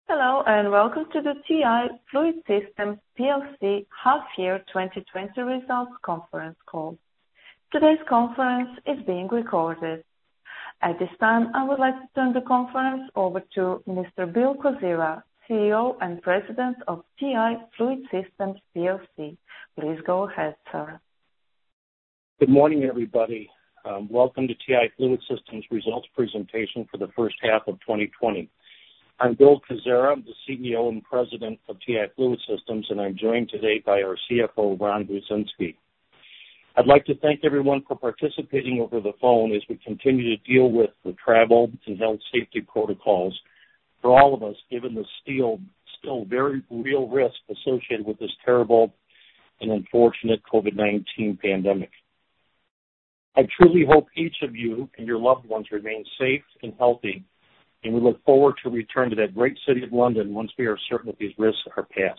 Hello, and welcome to the TI Fluid Systems plc half-year 2020 results conference call. Today's conference is being recorded. At this time, I would like to turn the conference over to Mr. Bill Kozira, CEO and President of TI Fluid Systems plc. Please go ahead, sir. Good morning, everybody. Welcome to TI Fluid Systems results presentation for the first half of 2020. I'm Bill Kozira, I'm the CEO and President of TI Fluid Systems, and I'm joined today by our CFO, Ron Buczynski. I'd like to thank everyone for participating over the phone as we continue to deal with the travel and health safety protocols for all of us, given the still very real risk associated with this terrible and unfortunate COVID-19 pandemic. I truly hope each of you and your loved ones remain safe and healthy, and we look forward to return to that great city of London once we are certain that these risks are past.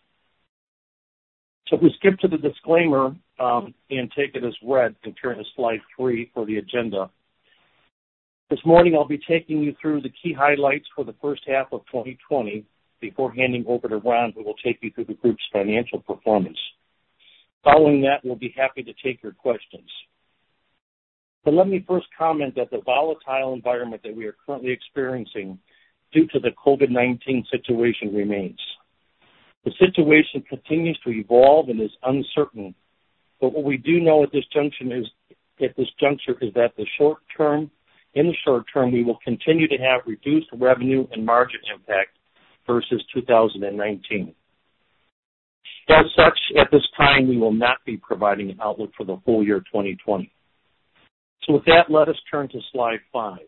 So if we skip to the disclaimer and take it as read and turn to slide 3 for the agenda. This morning I'll be taking you through the key highlights for the first half of 2020 before handing over to Ron, who will take you through the group's financial performance. Following that, we'll be happy to take your questions. But let me first comment that the volatile environment that we are currently experiencing due to the COVID-19 situation remains. The situation continues to evolve and is uncertain, but what we do know at this juncture is that in the short term, we will continue to have reduced revenue and margin impact versus 2019. As such, at this time, we will not be providing an outlook for the full year 2020. So with that, let us turn to slide 5.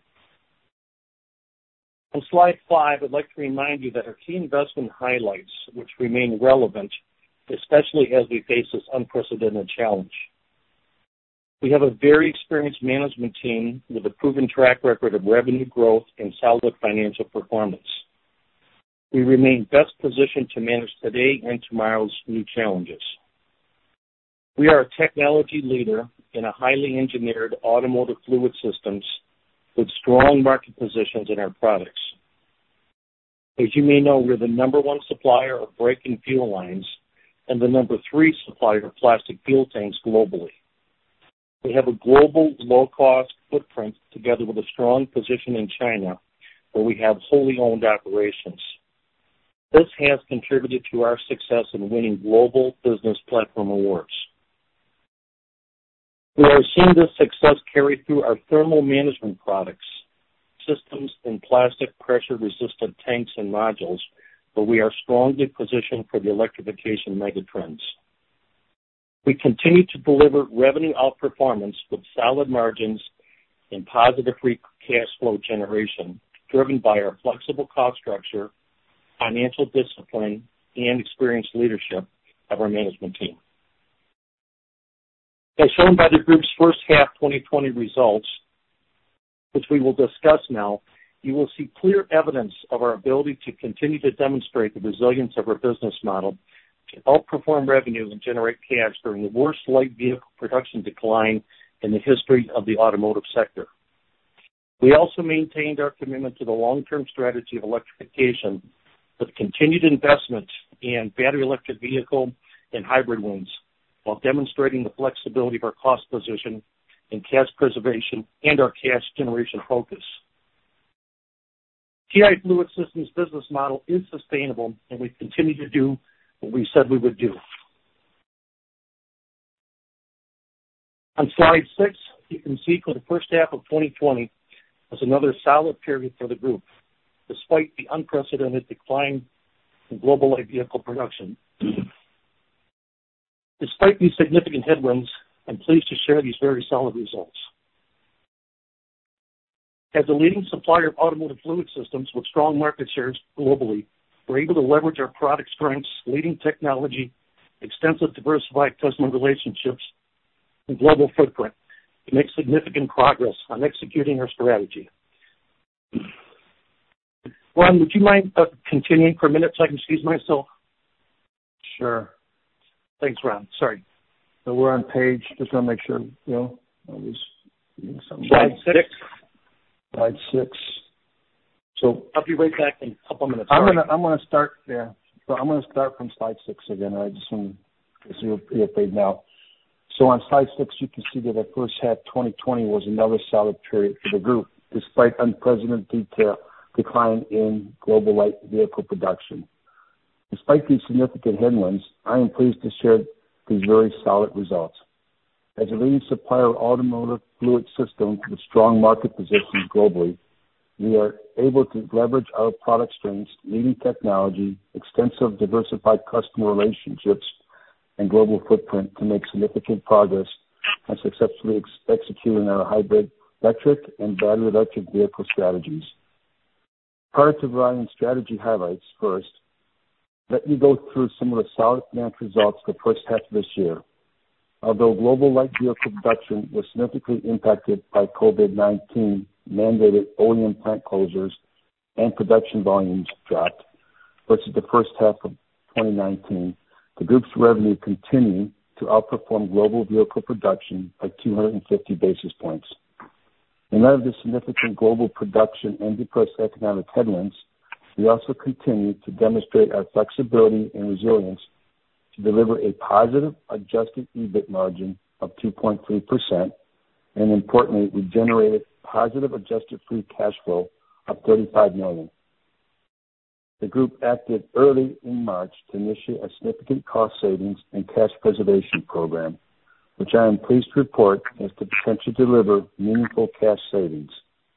On slide 5, I'd like to remind you that our key investment highlights, which remain relevant, especially as we face this unprecedented challenge. We have a very experienced management team with a proven track record of revenue growth and solid financial performance. We remain best positioned to manage today and tomorrow's new challenges. We are a technology leader in a highly engineered automotive fluid systems with strong market positions in our products. As you may know, we're the number 1 supplier of brake and fuel lines and the number 3 supplier of plastic fuel tanks globally. We have a global low-cost footprint together with a strong position in China, where we have wholly owned operations. This has contributed to our success in winning global business platform awards. We are seeing this success carry through our thermal management products, systems and plastic pressure-resistant tanks and modules, where we are strongly positioned for the electrification megatrends. We continue to deliver revenue outperformance with solid margins and positive free cash flow generation, driven by our flexible cost structure, financial discipline, and experienced leadership of our management team. As shown by the group's first half 2020 results, which we will discuss now, you will see clear evidence of our ability to continue to demonstrate the resilience of our business model to outperform revenue and generate cash during the worst light vehicle production decline in the history of the automotive sector. We also maintained our commitment to the long-term strategy of electrification with continued investment in battery electric vehicle and hybrid wins, while demonstrating the flexibility of our cost position and cash preservation and our cash generation focus. TI Fluid Systems business model is sustainable, and we continue to do what we said we would do. On slide 6, you can see for the first half of 2020 was another solid period for the group, despite the unprecedented decline in global light vehicle production. Despite these significant headwinds, I'm pleased to share these very solid results. As a leading supplier of automotive fluid systems with strong market shares globally, we're able to leverage our product strengths, leading technology, extensive diversified customer relationships, and global footprint to make significant progress on executing our strategy. Ron, would you mind continuing for a minute so I can excuse myself? Sure. Thanks, Ron. Sorry. So we're on page, just want to make sure, I was reading something. Slide 6. Slide 6. So I'll be right back in a couple of minutes. I'm gonna start there. So I'm gonna start from slide 6 again. I just want to see your page now. So on slide 6, you can see that the first half 2020 was another solid period for the group, despite unprecedented decline in global light vehicle production. Despite these significant headwinds, I am pleased to share these very solid results. As a leading supplier of automotive fluid systems with strong market positions globally, we are able to leverage our product strengths, leading technology, extensive diversified customer relationships, and global footprint to make significant progress on successfully executing our hybrid electric and battery electric vehicle strategies. Prior to providing strategy highlights first, let me go through some of the solid financial results for the first half of this year. Although global light vehicle production was significantly impacted by COVID-19 mandated OEM plant closures and production volumes dropped versus the first half of 2019, the group's revenue continued to outperform global vehicle production by 250 basis points. In light of the significant global production and depressed economic headwinds, we also continue to demonstrate our flexibility and resilience to deliver a positive adjusted EBIT margin of 2.3%, and importantly, we generated positive adjusted free cash flow of $35 million. The group acted early in March to initiate a significant cost savings and cash preservation program, which I am pleased to report has the potential to deliver meaningful cash savings.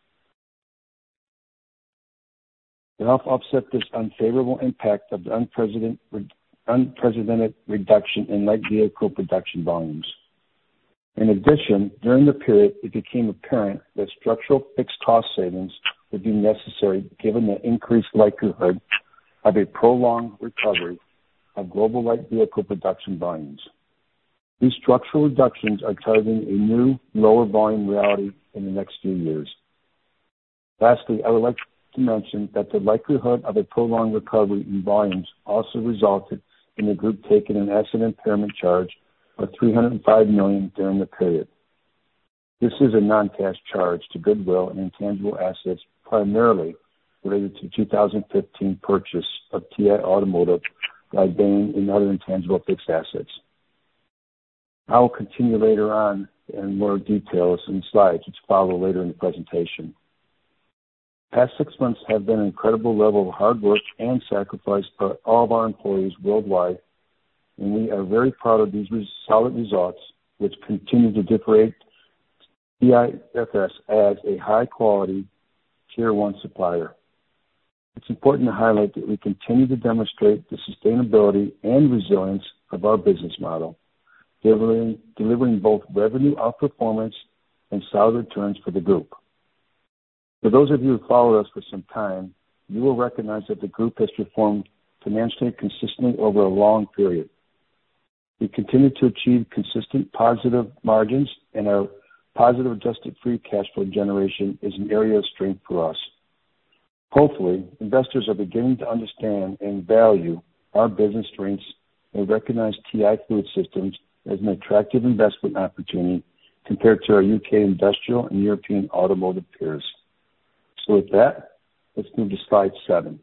To help offset this unfavorable impact of the unprecedented reduction in light vehicle production volumes. In addition, during the period, it became apparent that structural fixed cost savings would be necessary given the increased likelihood of a prolonged recovery of global light vehicle production volumes. These structural reductions are targeting a new, lower volume reality in the next few years. Lastly, I would like to mention that the likelihood of a prolonged recovery in volumes also resulted in the group taking an asset impairment charge of $305 million during the period. This is a non-cash charge to goodwill and intangible assets primarily related to 2015 purchase of TI Automotive by Bain and other intangible fixed assets. I will continue later on in more details in slides which follow later in the presentation. Past 6 months have been an incredible level of hard work and sacrifice by all of our employees worldwide, and we are very proud of these solid results, which continue to differentiate TIFS as a high-quality Tier 1 supplier. It's important to highlight that we continue to demonstrate the sustainability and resilience of our business model, delivering both revenue outperformance and solid returns for the group. For those of you who followed us for some time, you will recognize that the group has performed financially consistently over a long period. We continue to achieve consistent positive margins, and our positive adjusted free cash flow generation is an area of strength for us. Hopefully, investors are beginning to understand and value our business strengths and recognize TI Fluid Systems as an attractive investment opportunity compared to our UK industrial and European automotive peers. So with that, let's move to slide 7.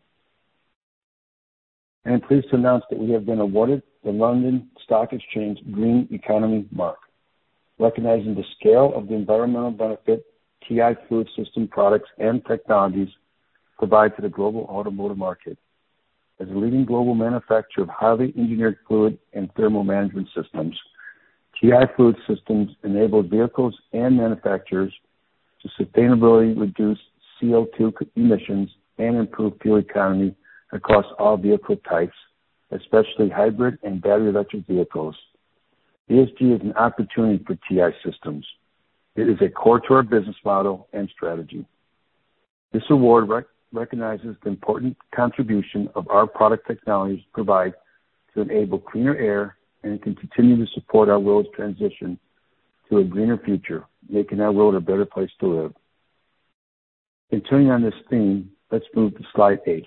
I am pleased to announce that we have been awarded the London Stock Exchange Green Economy Mark, recognizing the scale of the environmental benefit TI Fluid System products and technologies provide to the global automotive market. As a leading global manufacturer of highly engineered fluid and thermal management systems, TI Fluid Systems enables vehicles and manufacturers to sustainably reduce CO2 emissions and improve fuel economy across all vehicle types, especially hybrid and battery electric vehicles. ESG is an opportunity for TI Systems. It is a core to our business model and strategy. This award recognizes the important contribution of our product technologies provide to enable cleaner air and can continue to support our world's transition to a greener future, making our world a better place to live. Continuing on this theme, let's move to slide 8.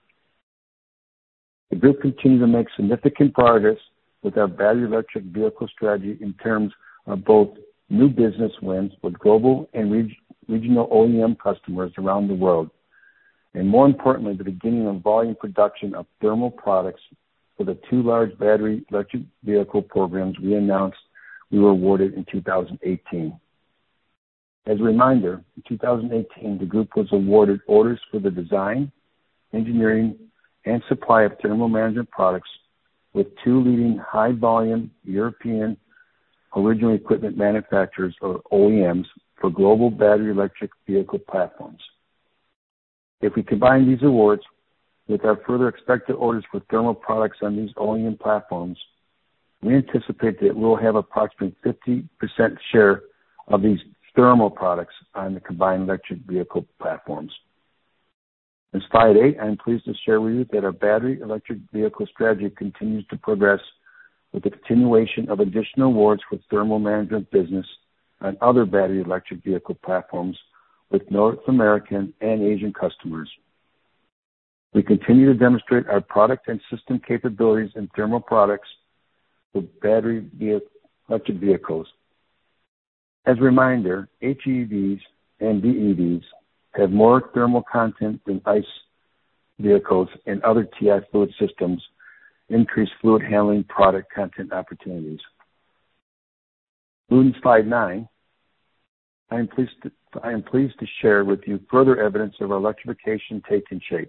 The group continues to make significant progress with our battery electric vehicle strategy in terms of both new business wins with global and regional OEM customers around the world, and more importantly, the beginning of volume production of thermal products for the 2 large battery electric vehicle programs we announced we were awarded in 2018. As a reminder, in 2018, the group was awarded orders for the design, engineering, and supply of thermal management products with 2 leading high-volume European original equipment manufacturers, or OEMs, for global battery electric vehicle platforms. If we combine these awards with our further expected orders for thermal products on these OEM platforms, we anticipate that we'll have approximately 50% share of these thermal products on the combined electric vehicle platforms. In slide 8, I'm pleased to share with you that our battery electric vehicle strategy continues to progress with the continuation of additional awards for thermal management business on other battery electric vehicle platforms with North American and Asian customers. We continue to demonstrate our product and system capabilities in thermal products for battery electric vehicles. As a reminder, HEVs and BEVs have more thermal content than ICE vehicles, and other TI fluid systems increase fluid handling product content opportunities. Moving to slide 9, I am pleased to share with you further evidence of our electrification taking shape.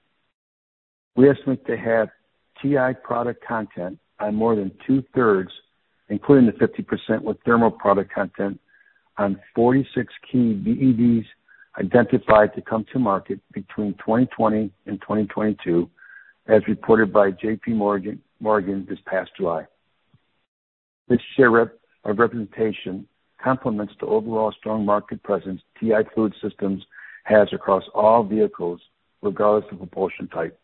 We estimate to have TI product content on more than 2/3, including the 50% with thermal product content, on 46 key BEVs identified to come to market between 2020 and 2022, as reported by J.P. Morgan this past July. This share of representation complements the overall strong market presence TI Fluid Systems has across all vehicles, regardless of propulsion type.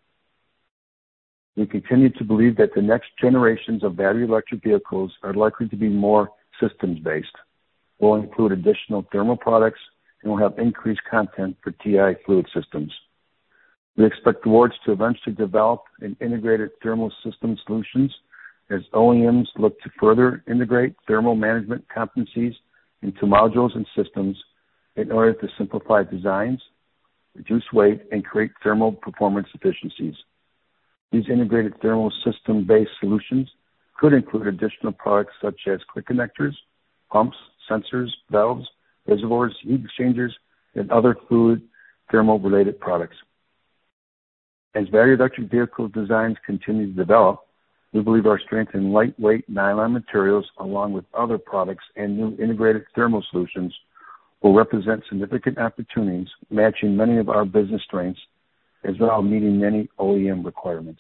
We continue to believe that the next generations of battery electric vehicles are likely to be more systems-based, will include additional thermal products, and will have increased content for TI Fluid Systems. We expect awards to eventually develop an integrated thermal system solutions as OEMs look to further integrate thermal management competencies into modules and systems in order to simplify designs, reduce weight, and create thermal performance efficiencies. These integrated thermal system-based solutions could include additional products such as quick connectors, pumps, sensors, valves, reservoirs, heat exchangers, and other fluid thermal-related products. As battery electric vehicle designs continue to develop, we believe our strength in lightweight nylon materials, along with other products and new integrated thermal solutions, will represent significant opportunities, matching many of our business strengths, as well as meeting many OEM requirements.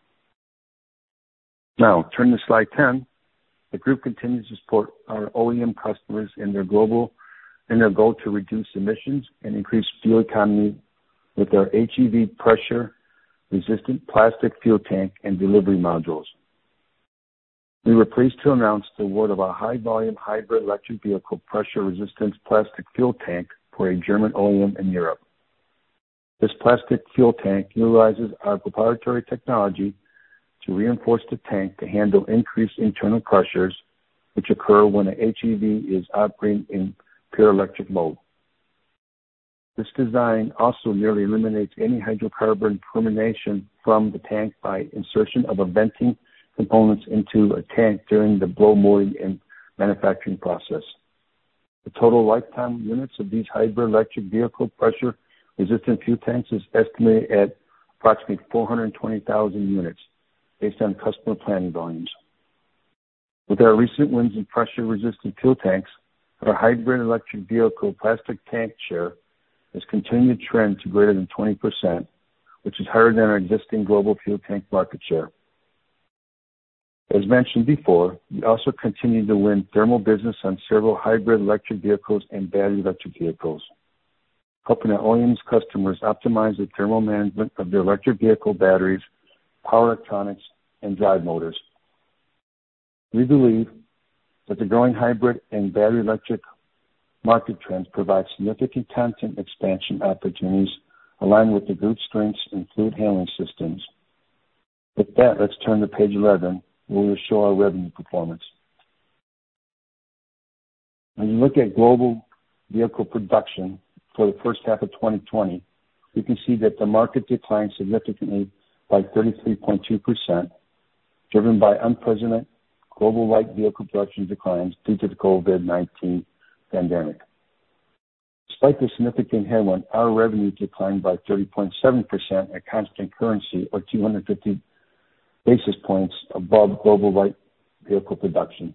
Now, turning to slide 10, the group continues to support our OEM customers in their goal to reduce emissions and increase fuel economy with our HEV pressure-resistant plastic fuel tank and delivery modules. We were pleased to announce the award of a high-volume hybrid electric vehicle pressure-resistant plastic fuel tank for a German OEM in Europe. This plastic fuel tank utilizes our proprietary technology to reinforce the tank to handle increased internal pressures which occur when a HEV is operating in pure electric mode. This design also nearly eliminates any hydrocarbon permeation from the tank by insertion of a venting components into a tank during the blow molding and manufacturing process. The total lifetime units of these hybrid electric vehicle pressure-resistant fuel tanks is estimated at approximately 420,000 units based on customer planning volumes. With our recent wins in pressure-resistant fuel tanks, our hybrid electric vehicle plastic tank share has continued to trend to greater than 20%, which is higher than our existing global fuel tank market share. As mentioned before, we also continue to win thermal business on several hybrid electric vehicles and battery electric vehicles, helping our OEMs customers optimize the thermal management of their electric vehicle batteries, power electronics, and drive motors. We believe that the growing hybrid and battery electric market trends provide significant content expansion opportunities aligned with the group's strengths in fluid handling systems. With that, let's turn to page 11, where we will show our revenue performance. When you look at global vehicle production for the first half of 2020, we can see that the market declined significantly by 33.2%, driven by unprecedented global light vehicle production declines due to the COVID-19 pandemic. Despite the significant headwind, our revenue declined by 30.7% at constant currency, or 250 basis points above global light vehicle production.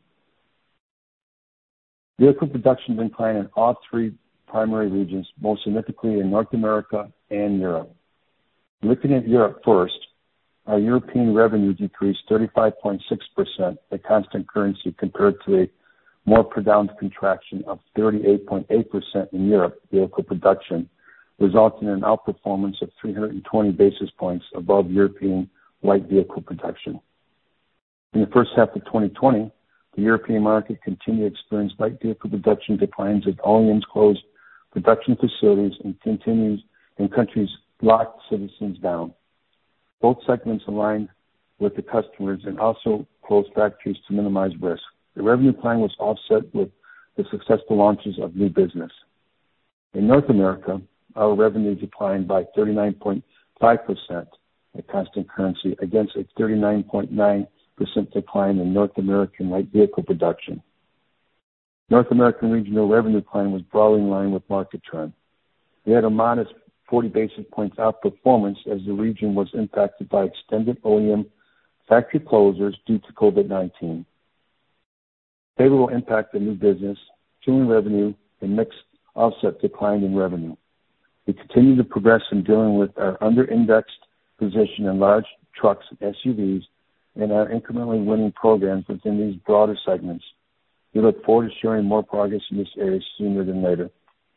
Vehicle production declined in all three primary regions, most significantly in North America and Europe. Looking at Europe first, our European revenue decreased 35.6% at constant currency compared to a more pronounced contraction of 38.8% in Europe vehicle production, resulting in an outperformance of 320 basis points above European light vehicle production. In the first half of 2020, the European market continued to experience light vehicle production declines as OEMs closed production facilities and countries locked citizens down. Both segments aligned with the customers and also closed factories to minimize risk. The revenue plan was offset with the successful launches of new business. In North America, our revenue declined by 39.5% at constant currency against a 39.9% decline in North American light vehicle production. North American regional revenue plan was broadly in line with market trend. We had a modest 40 basis points outperformance as the region was impacted by extended OEM factory closures due to COVID-19. Favorable impact of new business, tooling revenue, and mixed offset decline in revenue. We continue to progress in dealing with our under-indexed position in large trucks and SUVs and are incrementally winning programs within these broader segments. We look forward to sharing more progress in this area sooner than later.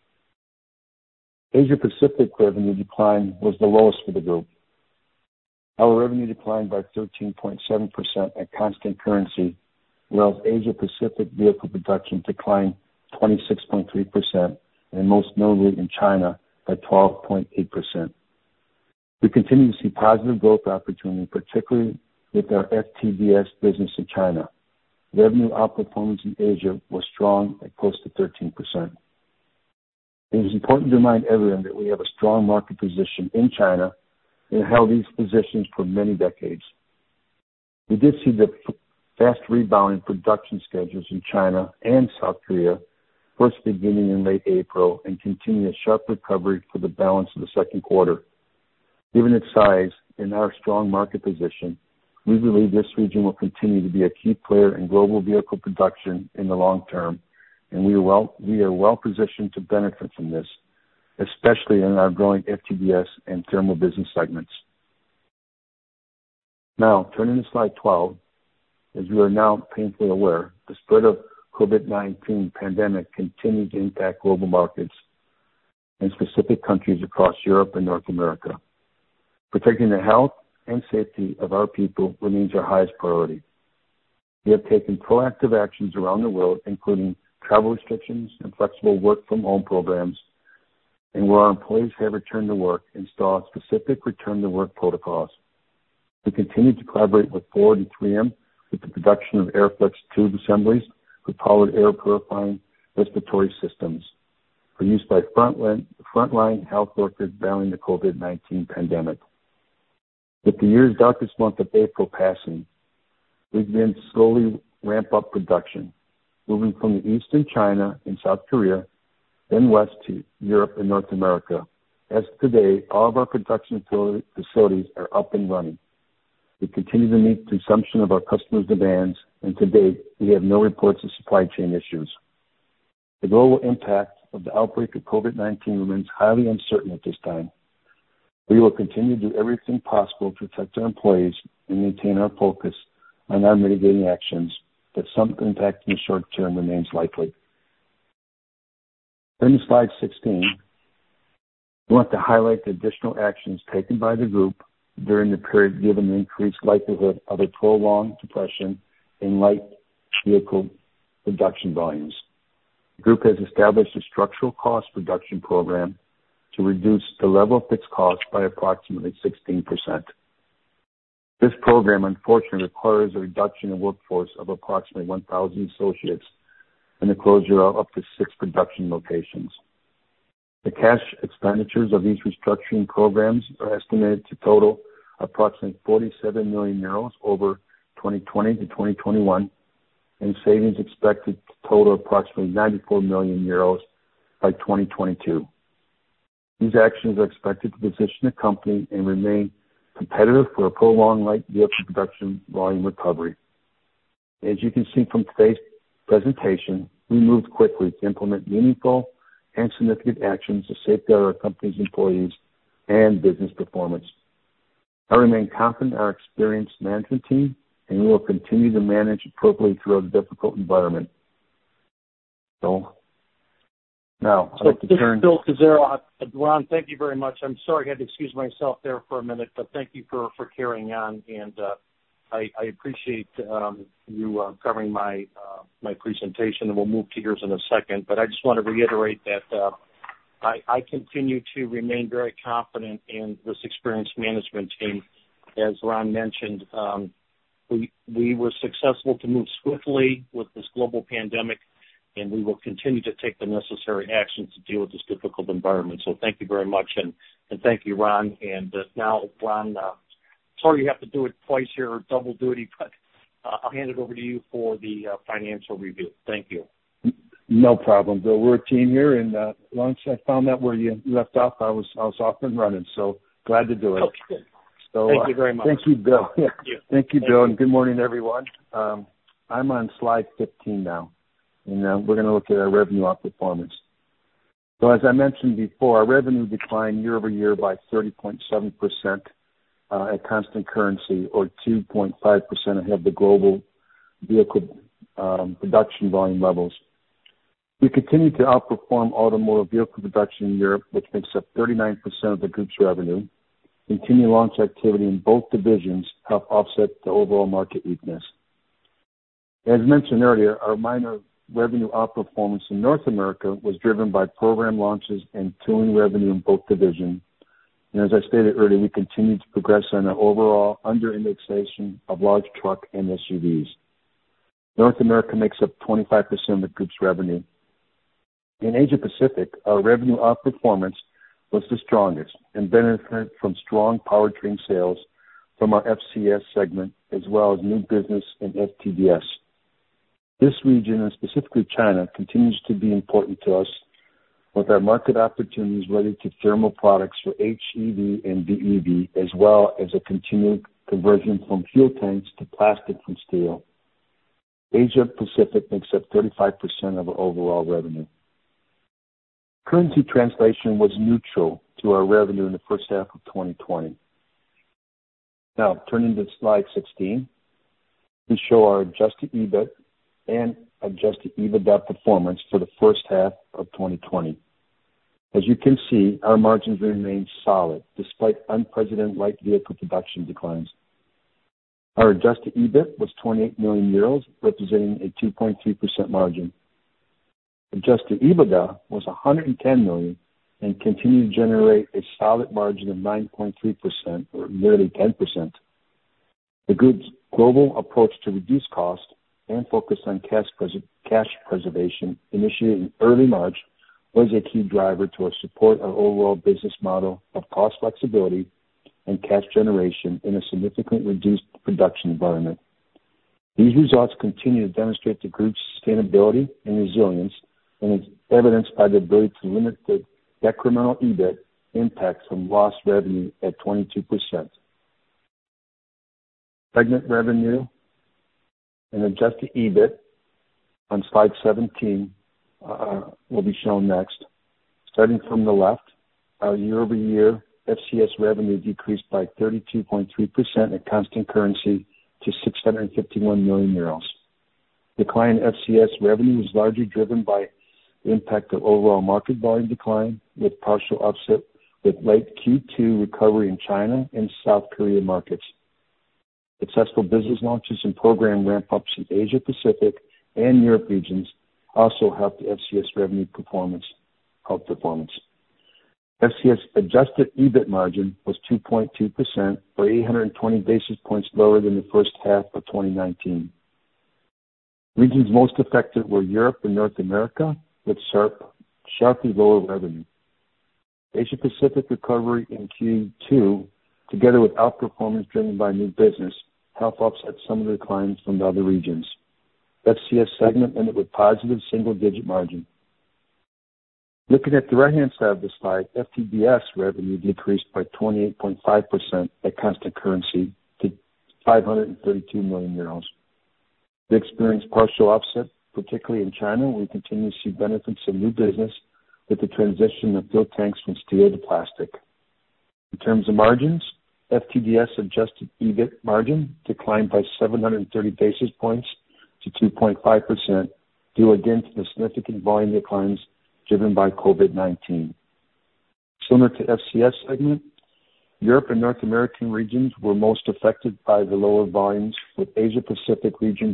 Asia Pacific revenue decline was the lowest for the group. Our revenue declined by 13.7% at constant currency, whereas Asia Pacific vehicle production declined 26.3%, and most notably in China by 12.8%. We continue to see positive growth opportunity, particularly with our FTDS business in China. Revenue outperformance in Asia was strong at close to 13%. It is important to remind everyone that we have a strong market position in China and held these positions for many decades. We did see the fast rebound in production schedules in China and South Korea, first beginning in late April and continue a sharp recovery for the balance of the second quarter. Given its size and our strong market position, we believe this region will continue to be a key player in global vehicle production in the long term, and we are well positioned to benefit from this, especially in our growing FTDS and thermal business segments. Now, turning to slide 12, as we are now painfully aware, the spread of COVID-19 pandemic continues to impact global markets and specific countries across Europe and North America. Protecting the health and safety of our people remains our highest priority. We have taken proactive actions around the world, including travel restrictions and flexible work-from-home programs, and where our employees have returned to work, installed specific return-to-work protocols. We continue to collaborate with Ford and 3M with the production of Airflex tube assemblies for powered air purifying respiratory systems for use by frontline health workers battling the COVID-19 pandemic. With the year's darkest month of April passing, we began to slowly ramp up production, moving from the east in China and South Korea, then west to Europe and North America. As of today, all of our production facilities are up and running. We continue to meet the consumption of our customers' demands, and to date, we have no reports of supply chain issues. The global impact of the outbreak of COVID-19 remains highly uncertain at this time. We will continue to do everything possible to protect our employees and maintain our focus on our mitigating actions, but some impact in the short term remains likely. Turning to slide 16, we want to highlight the additional actions taken by the group during the period given the increased likelihood of a prolonged depression in light vehicle production volumes. The group has established a structural cost reduction program to reduce the level of fixed costs by approximately 16%. This program, unfortunately, requires a reduction in workforce of approximately 1,000 associates and the closure of up to 6 production locations. The cash expenditures of these restructuring programs are estimated to total approximately 47 million euros over 2020 to 2021, and savings expected to total approximately 94 million euros by 2022. These actions are expected to position the company and remain competitive for a prolonged light vehicle production volume recovery. As you can see from today's presentation, we moved quickly to implement meaningful and significant actions to safeguard our company's employees and business performance. I remain confident in our experienced management team, and we will continue to manage appropriately through a difficult environment. So, now, I'd like to turn... Bill Cazzaro, Ron, thank you very much. I'm sorry I had to excuse myself there for a minute, but thank you for carrying on, and I appreciate you covering my presentation, and we'll move to yours in a second. But I just want to reiterate that I continue to remain very confident in this experienced management team. As Ron mentioned, we were successful to move swiftly with this global pandemic, and we will continue to take the necessary actions to deal with this difficult environment. So thank you very much, and thank you, Ron. And now, Ron, sorry you have to do it twice here, or double duty, but I'll hand it over to you for the financial review. Thank you. No problem, Bill. We're a team here, and once I found out where you left off, I was off and running. So glad to do it. Okay. So thank you very much. Thank you, Bill. Thank you. Thank you, Bill, and good morning, everyone. I'm on slide 15 now, and we're going to look at our revenue outperformance. So as I mentioned before, our revenue declined year over year by 30.7% at constant currency, or 2.5% ahead of the global vehicle production volume levels. We continue to outperform automotive vehicle production in Europe, which makes up 39% of the group's revenue. Continued launch activity in both divisions help offset the overall market weakness. As mentioned earlier, our minor revenue outperformance in North America was driven by program launches and tooling revenue in both divisions. And as I stated earlier, we continue to progress on our overall under-indexation of large truck and SUVs. North America makes up 25% of the group's revenue. In Asia Pacific, our revenue outperformance was the strongest and benefited from strong powertrain sales from our FCS segment, as well as new business in FTDS. This region, and specifically China, continues to be important to us, with our market opportunities related to thermal products for HEV and BEV, as well as a continued conversion from fuel tanks to plastic from steel. Asia Pacific makes up 35% of our overall revenue. Currency translation was neutral to our revenue in the first half of 2020. Now, turning to slide 16, we show our adjusted EBIT and adjusted EBITDA performance for the first half of 2020. As you can see, our margins remain solid despite unprecedented light vehicle production declines. Our adjusted EBIT was 28 million euros, representing a 2.3% margin. Adjusted EBITDA was 110 million and continued to generate a solid margin of 9.3%, or nearly 10%. The group's global approach to reduce cost and focus on cash preservation, initiated in early March, was a key driver to our support our overall business model of cost flexibility and cash generation in a significantly reduced production environment. These results continue to demonstrate the group's sustainability and resilience, and is evidenced by the ability to limit the decremental EBIT impact from lost revenue at 22%. Segment revenue and adjusted EBIT on slide 17 will be shown next. Starting from the left, our year-over-year FCS revenue decreased by 32.3% at constant currency to 651 million euros. Decline in FCS revenue was largely driven by the impact of overall market volume decline, with partial offset with late Q2 recovery in China and South Korea markets. Successful business launches and program ramp-ups in Asia Pacific and Europe regions also helped the FCS revenue outperformance. FCS adjusted EBIT margin was 2.2%, or 820 basis points lower than the first half of 2019. Regions most affected were Europe and North America, with sharply lower revenue. Asia Pacific recovery in Q2, together with outperformance driven by new business, helped offset some of the declines from the other regions. FCS segment ended with positive single-digit margin. Looking at the right-hand side of the slide, FTDS revenue decreased by 28.5% at constant currency to 532 million euros. We experienced partial offset, particularly in China, where we continue to see benefits of new business with the transition of fuel tanks from steel to plastic. In terms of margins, FTDS adjusted EBIT margin declined by 730 basis points to 2.5%, due again to the significant volume declines driven by COVID-19. Similar to FCS segment, Europe and North American regions were most affected by the lower volumes, with Asia Pacific region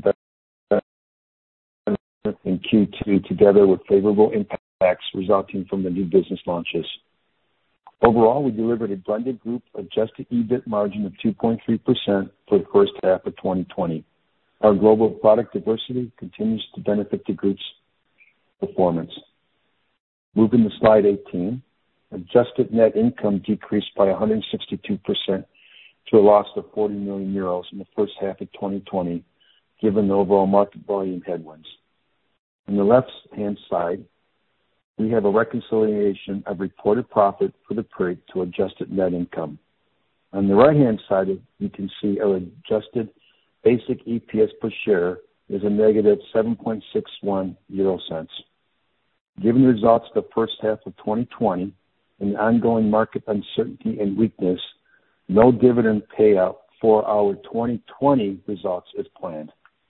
in Q2, together with favorable impacts resulting from the new business launches. Overall, we delivered a blended group adjusted EBIT margin of 2.3% for the first half of 2020. Our global product diversity continues to benefit the group's performance. Moving to slide 18, adjusted net income decreased by 162% to a loss of 40 million euros in the first half of 2020, given the overall market volume headwinds. On the left-hand side, we have a reconciliation of reported profit for the period to adjusted net income. On the right-hand side, you can see our adjusted basic EPS per share is a negative 7.61 euro cents. Given the results of the first half of 2020 and the ongoing market uncertainty and weakness, no dividend payout for our 2020 results is planned.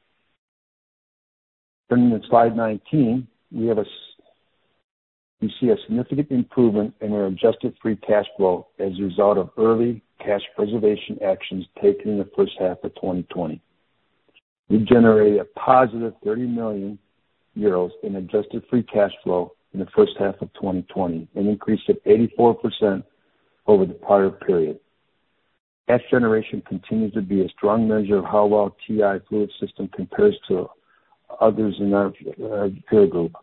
Turning to slide 19, we see a significant improvement in our adjusted free cash flow as a result of early cash preservation actions taken in the first half of 2020. We generated a positive 30 million euros in adjusted free cash flow in the first half of 2020, an increase of 84% over the prior period. Cash generation continues to be a strong measure of how well TI Fluid Systems compares to others in our peer group.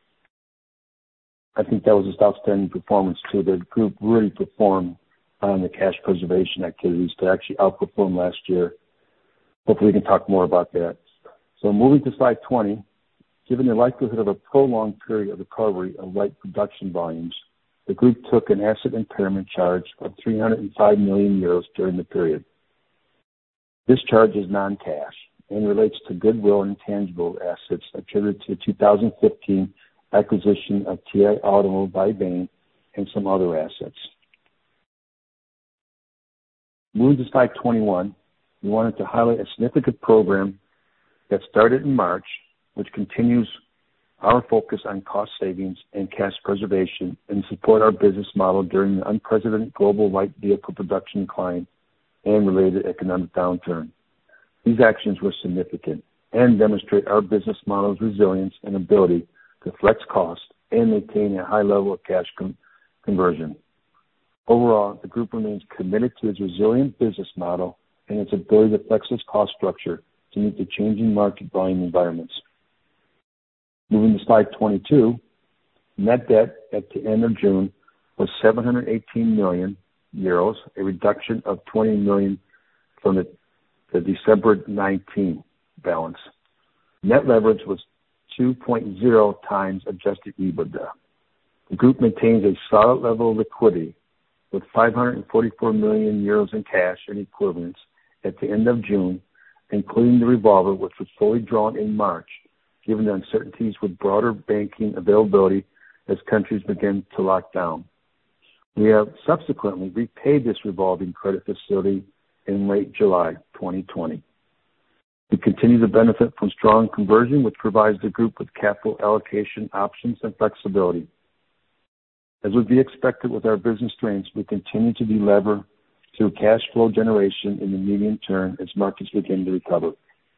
I think that was an outstanding performance too. The group really performed on the cash preservation activities to actually outperform last year. Hopefully we can talk more about that. So moving to slide 20, given the likelihood of a prolonged period of recovery of light production volumes, the group took an asset impairment charge of 305 million euros during the period. This charge is non-cash and relates to goodwill and intangible assets attributed to the 2015 acquisition of TI Automotive by Bain and some other assets. Moving to slide 21, we wanted to highlight a significant program that started in March, which continues our focus on cost savings and cash preservation and support our business model during the unprecedented global light vehicle production decline and related economic downturn. These actions were significant and demonstrate our business model's resilience and ability to flex costs and maintain a high level of cash conversion. Overall, the group remains committed to its resilient business model and its ability to flex its cost structure to meet the changing market volume environments. Moving to slide 22, net debt at the end of June was 718 million euros, a reduction of 20 million from the December 19 balance. Net leverage was 2.0 times adjusted EBITDA. The group maintains a solid level of liquidity with 544 million euros in cash and equivalents at the end of June, including the revolver, which was fully drawn in March, given the uncertainties with broader banking availability as countries begin to lock down. We have subsequently repaid this revolving credit facility in late July 2020. We continue to benefit from strong conversion, which provides the group with capital allocation options and flexibility. As would be expected with our business strengths, we continue to delever through cash flow generation in the medium term as markets begin to recover.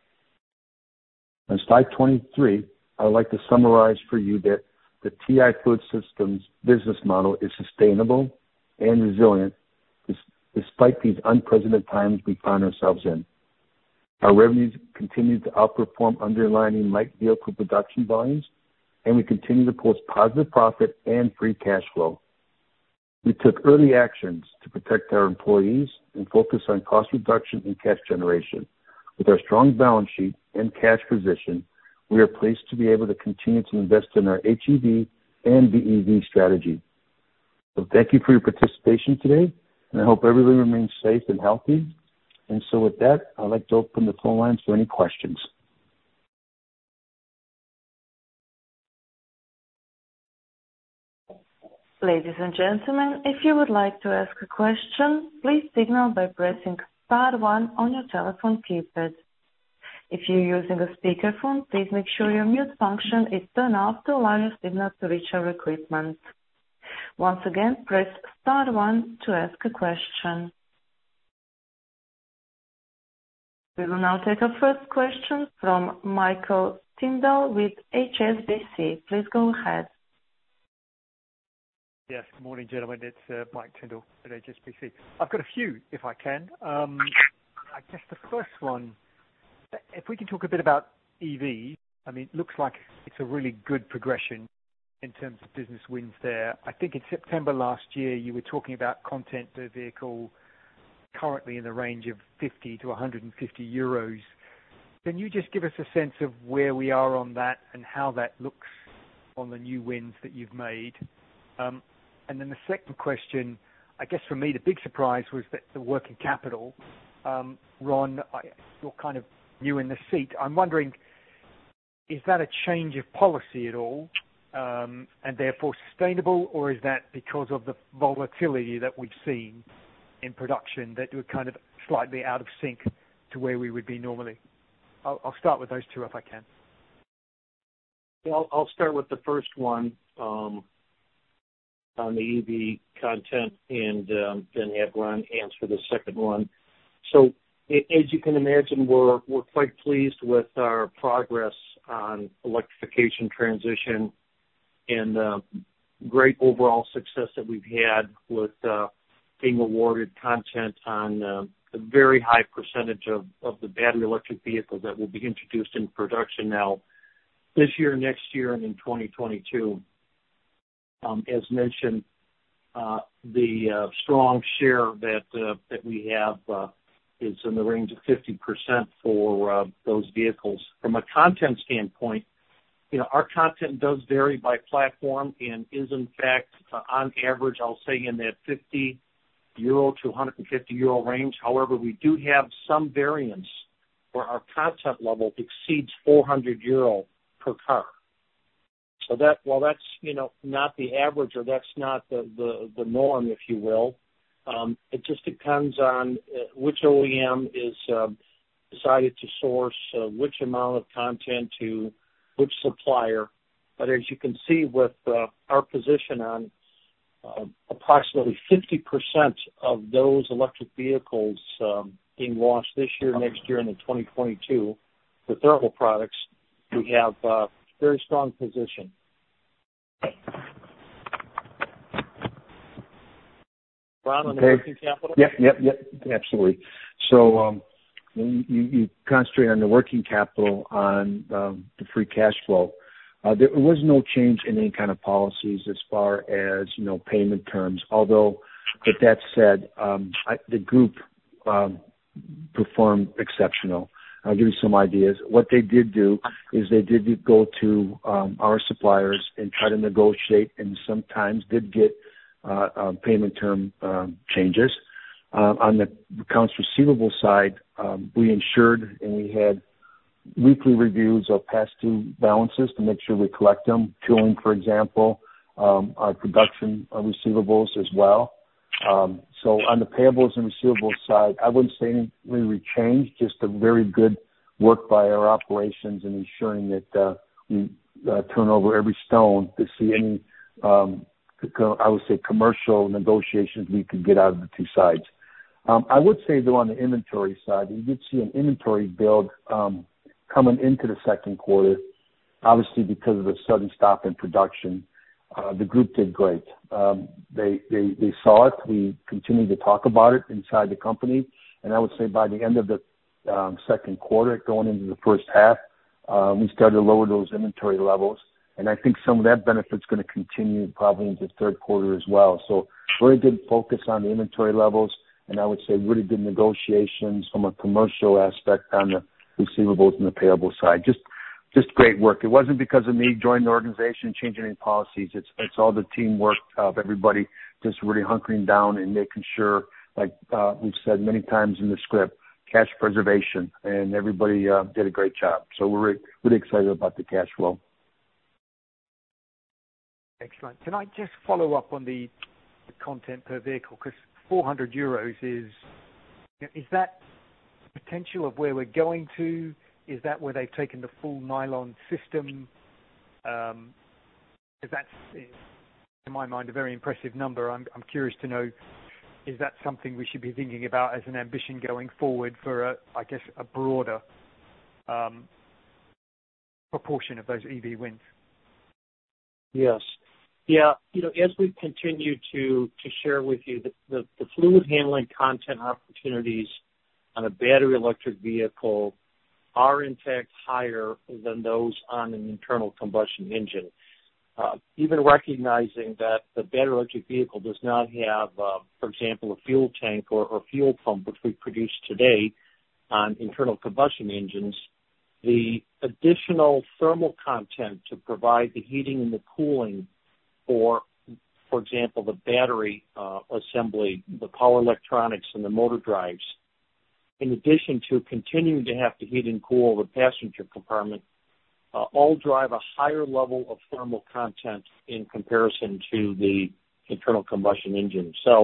On slide 23, I would like to summarize for you that the TI Fluid Systems business model is sustainable and resilient despite these unprecedented times we find ourselves in. Our revenues continue to outperform underlying light vehicle production volumes, and we continue to post positive profit and free cash flow. We took early actions to protect our employees and focus on cost reduction and cash generation. With our strong balance sheet and cash position, we are pleased to be able to continue to invest in our HEV and BEV strategy. So thank you for your participation today, and I hope everyone remains safe and healthy. And so with that, I'd like to open the phone lines for any questions. Ladies and gentlemen, if you would like to ask a question, please signal by pressing star 1 on your telephone keypad. If you're using a speakerphone, please make sure your mute function is turned off to allow your signal to reach our equipment. Once again, press star 1 to ask a question. We will now take our first question from Michael Tyndall with HSBC. Please go ahead. Yes, good morning, gentlemen. It's Mike Tyndall at HSBC. I've got a few, if I can. I guess the first one, if we can talk a bit about EV, I mean, it looks like it's a really good progression in terms of business wins there. I think in September last year, you were talking about content per vehicle currently in the range of 50 to 150 euros. Can you just give us a sense of where we are on that and how that looks on the new wins that you've made? And then the second question, I guess for me, the big surprise was that the working capital. Ron, you're kind of new in the seat. I'm wondering, is that a change of policy at all, and therefore sustainable, or is that because of the volatility that we've seen in production that we're kind of slightly out of sync to where we would be normally? I'll start with those two if I can. Yeah, I'll start with the first one. On the EV content, and then have Ron answer the second one. So, as you can imagine, we're quite pleased with our progress on electrification transition and great overall success that we've had with being awarded content on a very high percentage of the battery electric vehicles that will be introduced in production now this year, next year, and in 2022. As mentioned, the strong share that we have is in the range of 50% for those vehicles. From a content standpoint, our content does vary by platform and is in fact on average, I'll say in that 50 euro to 150 euro range. However, we do have some variants where our content level exceeds 400 euro per car. So that, while that's, not the average, or that's not the norm, if you will, it just depends on which OEM is decided to source which amount of content to which supplier. But as you can see with our position on approximately 50% of those electric vehicles being launched this year, next year, and in 2022 for thermal products, we have a very strong position. Ron, on the working capital? Yep, absolutely. So you concentrate on the working capital on the free cash flow. There was no change in any kind of policies as far as, payment terms, although with that said, the group performed exceptional. I'll give you some ideas. What they did do is they did go to our suppliers and try to negotiate, and sometimes did get payment term changes. On the accounts receivable side, we insured and we had weekly reviews of past due balances to make sure we collect them. Tooling, for example, our production receivables as well. So on the payables and receivables side, I wouldn't say any really change, just a very good work by our operations in ensuring that we turn over every stone to see any, I would say, commercial negotiations we could get out of the two sides. I would say, though, on the inventory side, we did see an inventory build coming into the second quarter, obviously because of the sudden stop in production. The group did great. They saw it. We continued to talk about it inside the company. And I would say by the end of the second quarter, going into the first half, we started to lower those inventory levels. And I think some of that benefit's going to continue probably into the third quarter as well. So very good focus on the inventory levels, and I would say really good negotiations from a commercial aspect on the receivables and the payable side. Just great work. It wasn't because of me joining the organization, changing any policies. It's all the teamwork of everybody just really hunkering down and making sure, like we've said many times in the script, cash preservation, and everybody did a great job. So we're really excited about the cash flow. Excellent. Can I just follow up on the content per vehicle? Because 400 euros is that potential of where we're going to? Is that where they've taken the full nylon system? Because that's, in my mind, a very impressive number. I'm curious to know, is that something we should be thinking about as an ambition going forward for, a broader proportion of those EV wins? Yes. Yeah, as we continue to share with you, the fluid handling content opportunities on a battery electric vehicle are in fact higher than those on an internal combustion engine. Even recognizing that the battery electric vehicle does not have, for example, a fuel tank or fuel pump, which we produce today on internal combustion engines, the additional thermal content to provide the heating and the cooling for example, the battery assembly, the power electronics, and the motor drives, in addition to continuing to have to heat and cool the passenger compartment, all drive a higher level of thermal content in comparison to the internal combustion engine. So,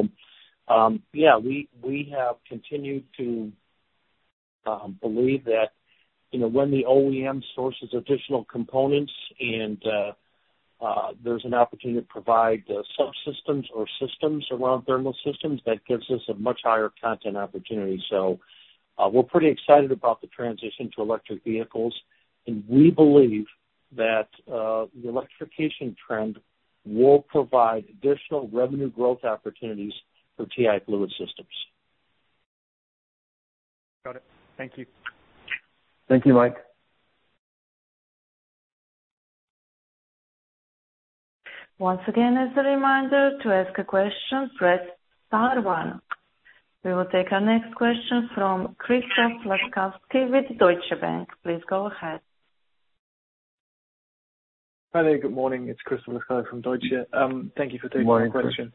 we have continued to believe that, when the OEM sources additional components and there's an opportunity to provide subsystems or systems around thermal systems, that gives us a much higher content opportunity. So we're pretty excited about the transition to electric vehicles, and we believe that the electrification trend will provide additional revenue growth opportunities for TI Fluid Systems. Got it. Thank you. Thank you, Mike. Once again, as a reminder, to ask a question, press star 1. We will take our next question from Christoph Laskawi with Deutsche Bank. Please go ahead. Hi there. Good morning. It's Christoph Laskawi from Deutsche. Thank you for taking my question.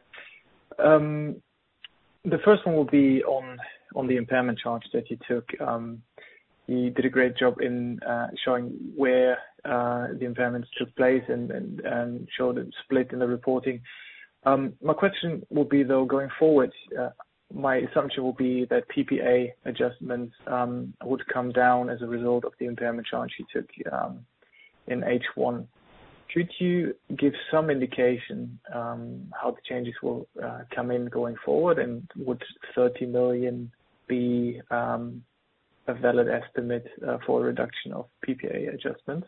The first one will be on the impairment charge that you took. You did a great job in showing where the impairments took place and showed it split in the reporting. My question will be, though, going forward, my assumption will be that PPA adjustments would come down as a result of the impairment charge you took in H1. Could you give some indication how the changes will come in going forward, and would 30 million be a valid estimate for a reduction of PPA adjustments?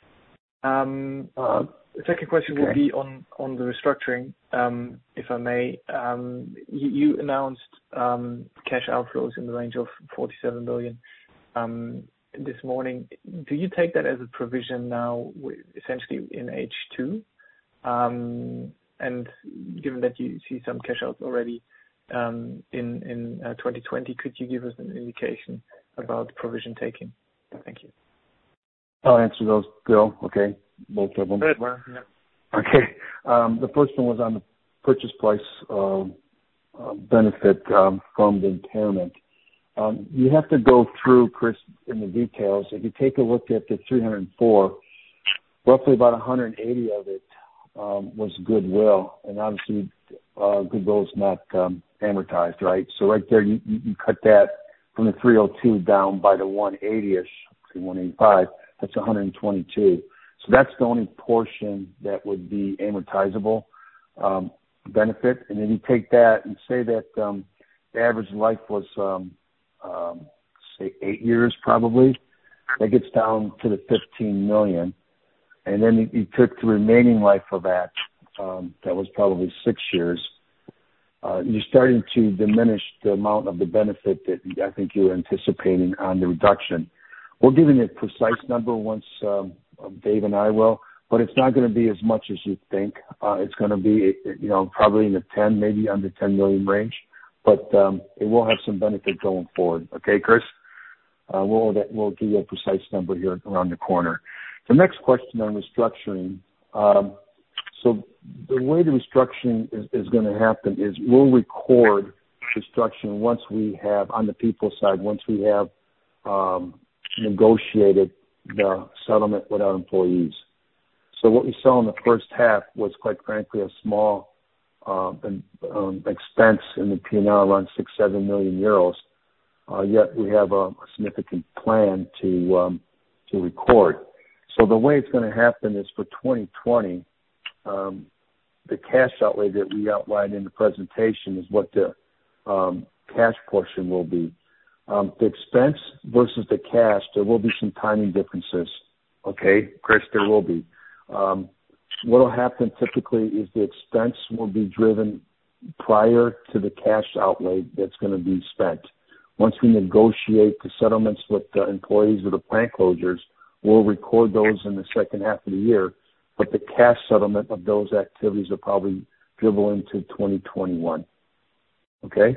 The second question will be on the restructuring, if I may. You announced cash outflows in the range of 47 million this morning. Do you take that as a provision now, essentially in H2? And given that you see some cash outs already in 2020, could you give us an indication about provision taking? Thank you. I'll answer those, Bill. Okay, both of them. Good, Mark. Yeah. Okay. The first one was on the purchase price benefit from the impairment. You have to go through, Chris, in the details. If you take a look at the 304, roughly about 180 of it was goodwill, and obviously goodwill is not amortized, right? So right there, you cut that from the 302 down by the 180-ish, 185. That's 122. So that's the only portion that would be amortizable benefit. And then you take that and say that the average life was, say, 8 years probably. That gets down to the 15 million. And then you took the remaining life of that was probably 6 years. You're starting to diminish the amount of the benefit that I think you were anticipating on the reduction. We're giving a precise number once Dave and I will, but it's not going to be as much as you think. It's going to be, probably in the 10, maybe under 10 million range, but it will have some benefit going forward. Okay, Chris? We'll give you a precise number here around the corner. The next question on restructuring. So the way the restructuring is going to happen is we'll record restructuring once we have, on the people side, once we have negotiated the settlement with our employees. So what we saw in the first half was, quite frankly, a small expense in the P&L, around 6-7 million euros. Yet we have a significant plan to record. So the way it's going to happen is for 2020, the cash outlay that we outlined in the presentation is what the cash portion will be. The expense versus the cash, there will be some timing differences. Okay, Chris, there will be. What will happen typically is the expense will be driven prior to the cash outlay that's going to be spent. Once we negotiate the settlements with the employees of the plant closures, we'll record those in the second half of the year, but the cash settlement of those activities will probably dribble into 2021. Okay?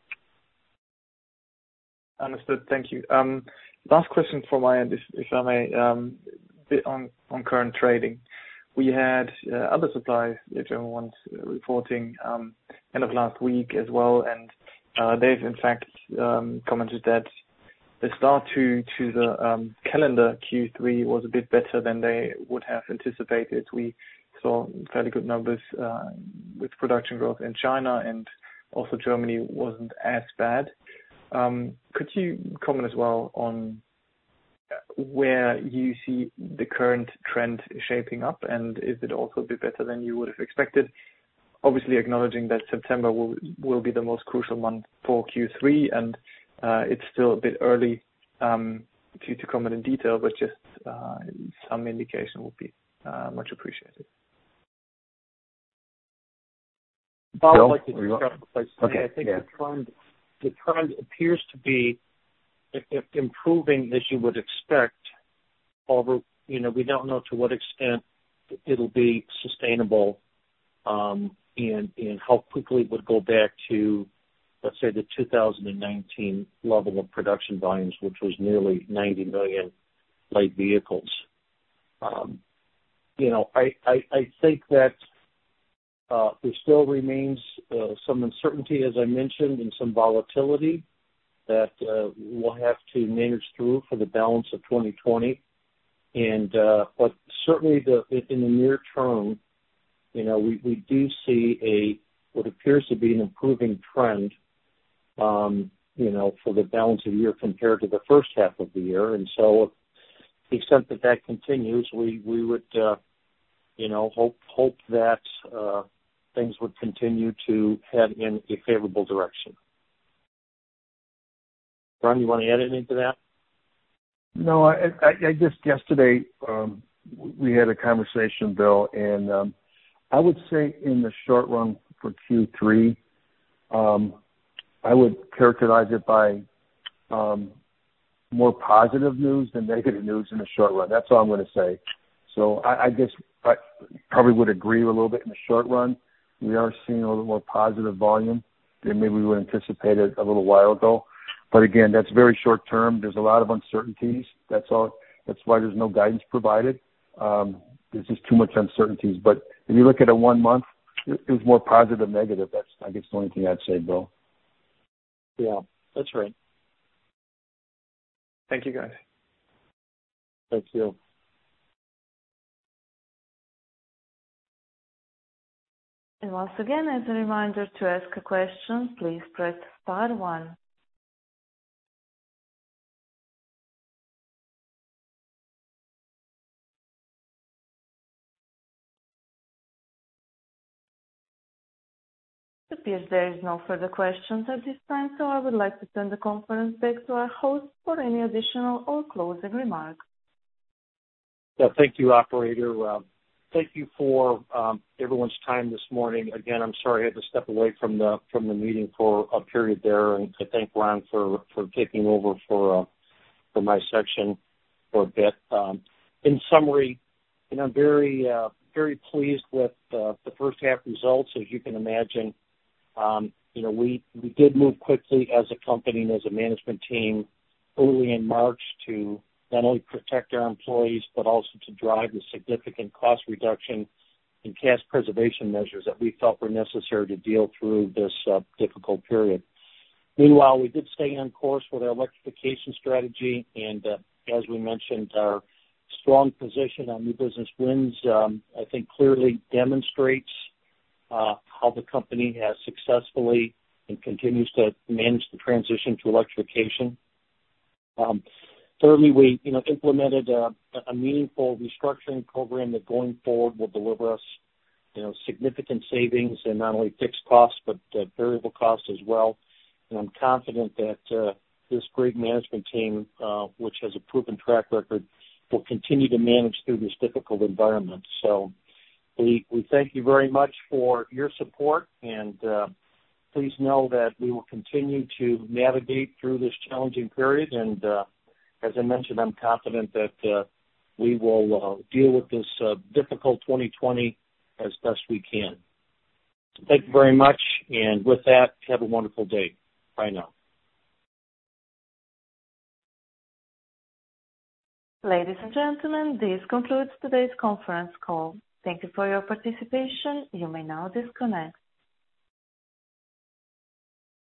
Understood. Thank you. Last question from my end, if I may, bit on current trading. We had other suppliers, the German ones, reporting end of last week as well, and they've in fact commented that the start to the calendar Q3 was a bit better than they would have anticipated. We saw fairly good numbers with production growth in China, and also Germany wasn't as bad. Could you comment as well on where you see the current trend shaping up, and is it also a bit better than you would have expected? Obviously acknowledging that September will be the most crucial month for Q3, and it's still a bit early to comment in detail, but just some indication would be much appreciated. Bob, I'd like to start by saying okay, I think the trend appears to be improving as you would expect. Although, we don't know to what extent it'll be sustainable, and how quickly it would go back to, let's say, the 2019 level of production volumes, which was nearly 90 million light vehicles. I think that there still remains some uncertainty, as I mentioned, and some volatility that we'll have to manage through for the balance of 2020. But certainly in the near term, we do see what appears to be an improving trend, for the balance of the year compared to the first half of the year. And so, to the extent that continues, we would, hope that things would continue to head in a favorable direction. Ron, you want to add anything to that? No, I just yesterday we had a conversation, Bill, and I would say in the short run for Q3, I would characterize it by more positive news than negative news in the short run. That's all I'm going to say. So I guess I probably would agree a little bit in the short run. We are seeing a little more positive volume than maybe we would anticipate it a little while ago. But again, that's very short term. There's a lot of uncertainties. That's all. That's why there's no guidance provided. There's just too much uncertainties. But if you look at it 1 month, it was more positive than negative. That's, I guess, the only thing I'd say, Bill. Yeah, that's right. Thank you, guys. Thank you. And once again, as a reminder, to ask a question, please press star 1. It appears there is no further questions at this time, so I would like to turn the conference back to our host for any additional or closing remarks. Yeah, thank you, operator. Thank you for everyone's time this morning. Again, I'm sorry I had to step away from the meeting for a period there, and I thank Ron for taking over for my section for a bit. In summary, I'm very pleased with the first half results. As you can imagine, we did move quickly as a company and as a management team early in March to not only protect our employees, but also to drive the significant cost reduction and cash preservation measures that we felt were necessary to deal through this difficult period. Meanwhile, we did stay on course with our electrification strategy, and as we mentioned, our strong position on new business wins, I think clearly demonstrates how the company has successfully and continues to manage the transition to electrification. Thirdly, we implemented a meaningful restructuring program that going forward will deliver us significant savings in not only fixed costs but variable costs as well. And I'm confident that this great management team, which has a proven track record, will continue to manage through this difficult environment. So we thank you very much for your support, and please know that we will continue to navigate through this challenging period. And as I mentioned, I'm confident that we will deal with this difficult 2020 as best we can. Thank you very much, and with that, have a wonderful day. Bye now. Ladies and gentlemen, this concludes today's conference call. Thank you for your participation. You may now disconnect.